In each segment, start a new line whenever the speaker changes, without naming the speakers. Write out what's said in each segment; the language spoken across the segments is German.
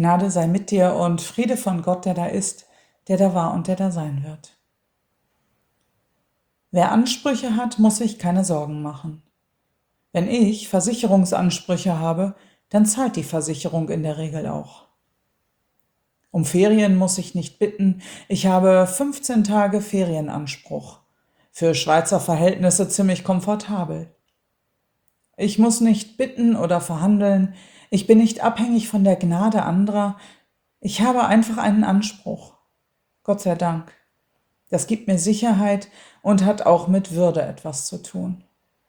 Gnade sei mit dir und Friede von Gott, der da ist, der da war und der da sein wird. Wer Ansprüche hat, muss sich keine Sorgen machen. Wenn ich Versicherungsansprüche habe, dann zahlt die Versicherung in der Regel auch. Um Ferien muss ich nicht bitten, ich habe 15 Tage Ferienanspruch. Für Schweizer Verhältnisse ziemlich komfortabel. Ich muss nicht bitten oder verhandeln, ich bin nicht abhängig von der Gnade anderer, ich habe einfach einen Anspruch. Gott sei Dank. Das gibt mir Sicherheit und hat auch mit Würde etwas zu tun.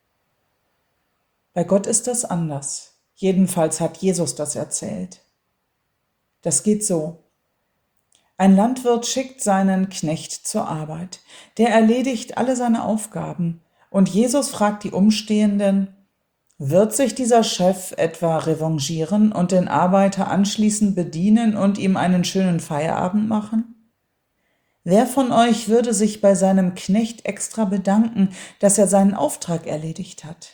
Bei Gott ist das anders. Jedenfalls hat Jesus das erzählt. Das geht so. Ein Landwirt schickt seinen Knecht zur Arbeit. Der erledigt alle seine Aufgaben. Und Jesus fragt die Umstehenden, wird sich dieser Chef etwa revanchieren und den Arbeiter anschließend bedienen und ihm einen schönen Feierabend machen? Wer von euch würde sich bei seinem Knecht extra bedanken, dass er seinen Auftrag erledigt hat?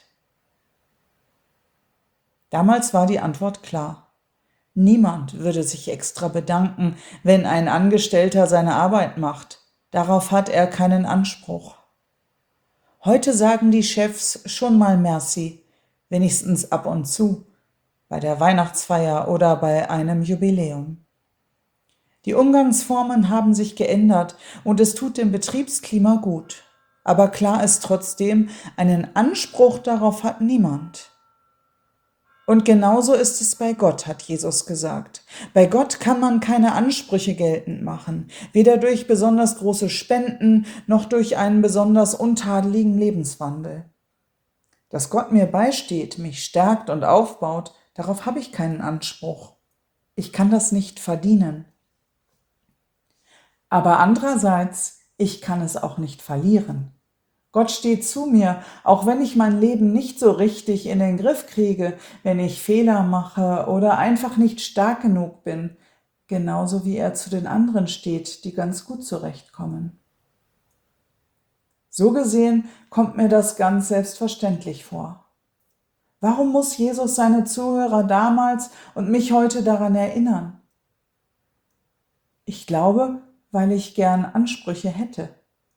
Damals war die Antwort klar. Niemand würde sich extra bedanken, wenn ein Angestellter seine Arbeit macht. Darauf hat er keinen Anspruch. Heute sagen die Chefs schon mal Merci, wenigstens ab und zu, bei der Weihnachtsfeier oder bei einem Jubiläum. Die Umgangsformen haben sich geändert und es tut dem Betriebsklima gut. Aber klar ist trotzdem, einen Anspruch darauf hat niemand. Und genauso ist es bei Gott, hat Jesus gesagt. Bei Gott kann man keine Ansprüche geltend machen, weder durch besonders große Spenden noch durch einen besonders untadeligen Lebenswandel. Dass Gott mir beisteht, mich stärkt und aufbaut, darauf habe ich keinen Anspruch. Ich kann das nicht verdienen. Aber andererseits, ich kann es auch nicht verlieren. Gott steht zu mir, auch wenn ich mein Leben nicht so richtig in den Griff kriege, wenn ich Fehler mache oder einfach nicht stark genug bin, genauso wie er zu den anderen steht, die ganz gut zurechtkommen. So gesehen kommt mir das ganz selbstverständlich vor. Warum muss Jesus seine Zuhörer damals und mich heute daran erinnern? Ich glaube, weil ich gern Ansprüche hätte.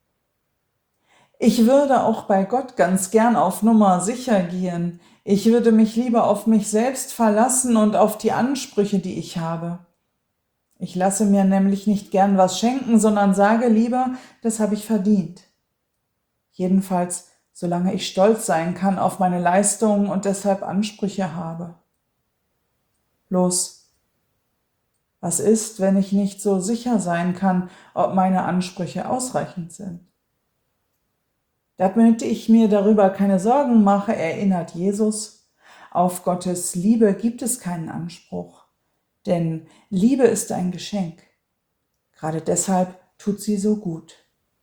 Ich würde auch bei Gott ganz gern auf Nummer sicher gehen. Ich würde mich lieber auf mich selbst verlassen und auf die Ansprüche, die ich habe. Ich lasse mir nämlich nicht gern was schenken, sondern sage lieber, das habe ich verdient. Jedenfalls, solange ich stolz sein kann auf meine Leistungen und deshalb Ansprüche habe. Bloß, was ist, wenn ich nicht so sicher sein kann, ob meine Ansprüche ausreichend sind? Damit ich mir darüber keine Sorgen mache, erinnert Jesus, auf Gottes Liebe gibt es keinen Anspruch, denn Liebe ist ein Geschenk. Gerade deshalb tut sie so gut.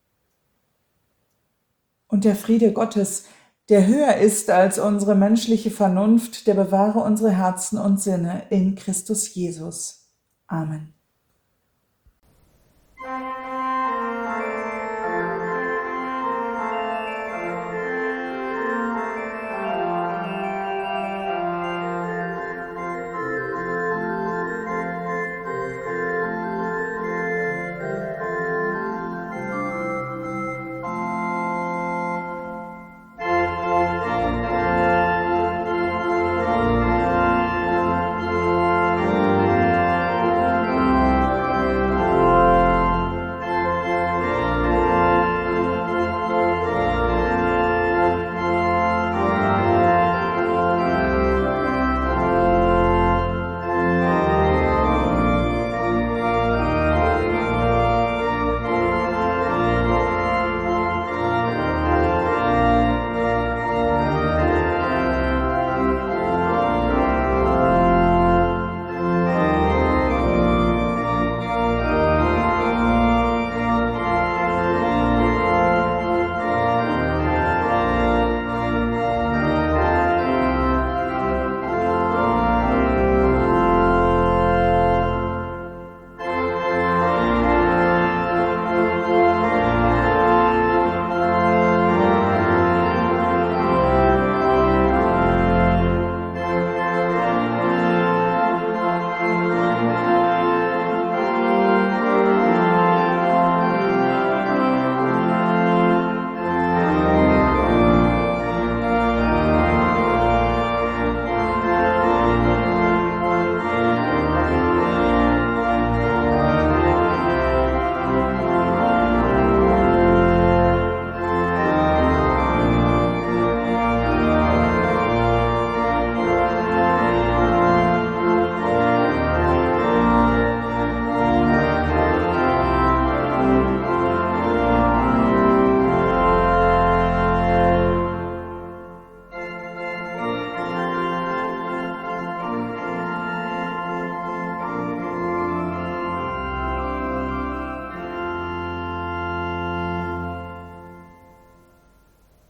Und der Friede Gottes, der höher ist als unsere menschliche Vernunft, der bewahre unsere Herzen und Sinne in Christus Jesus. Amen.